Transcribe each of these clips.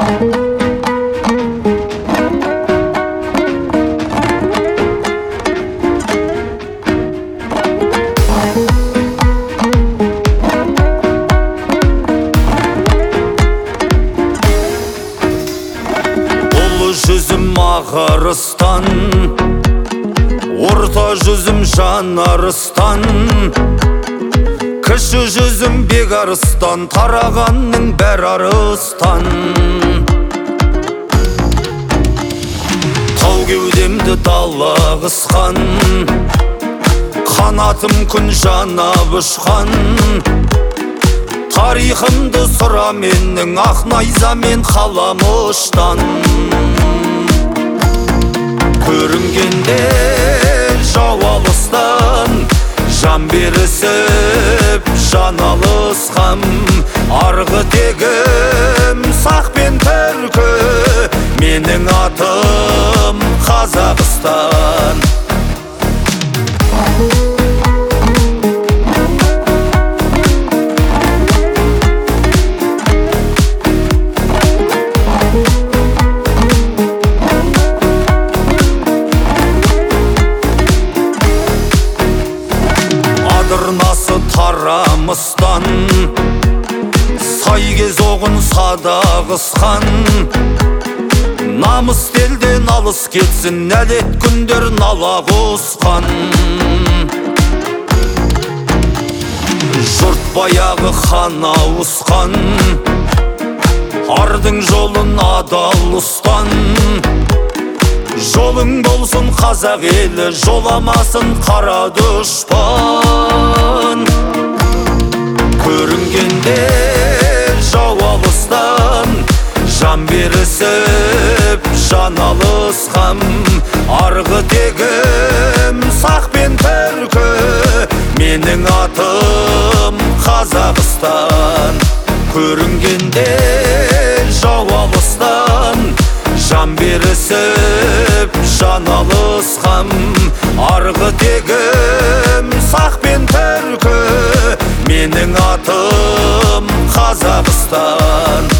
Жүзім ағарыстан, орта жүзім жанарыстан, кіші жүзім бекарыстан, тарағанның бәр арыстан. Тау кеудемді дала қысқан, қанатым күн жанап ұшқан. Тарихымды сұра менің, ақ найзамен қаламыштан. Көрінгенде жау алыстан, жан берісіп жан алысқам. Арғы тегім сақ пен түркі, менің атым Қазақстан. Адырнасы тарамыстан, сайгез оғын садағысқан. Намыс телден алыс кетсін, нәлет күндер нала қосқан. Жұрт баяғы хан ауысқан, ардың жолын адал ұстан. Жолың болсын қазақ елі, жоламасын қара дұшпан. Көрінгенде жау алыстан, жан берісіп жан алысқам. Арғы тегім сақ пен түркі, менің атым Қазақстан. Көрінгенде жау алыстан, жан берісіп жан алысқам. Арғы тегім сақ пен түркі, менің атым Қазақстан.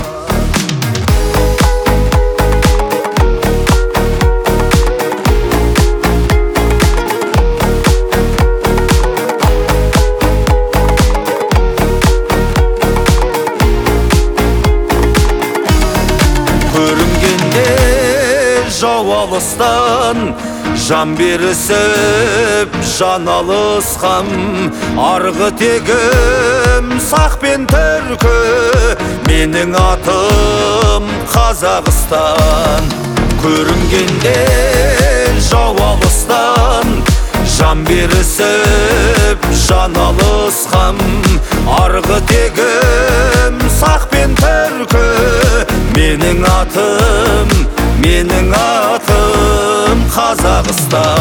Көрінгенде жау алыстан, жан берісіп жан алысқам. Арғы тегім сақ пен түркі, менің атым Қазақстан. Көрінгенде жау алыстан, жан берісіп жан алысқам. Арғы тегім сақ пен түркі, менің атым Қазақстан.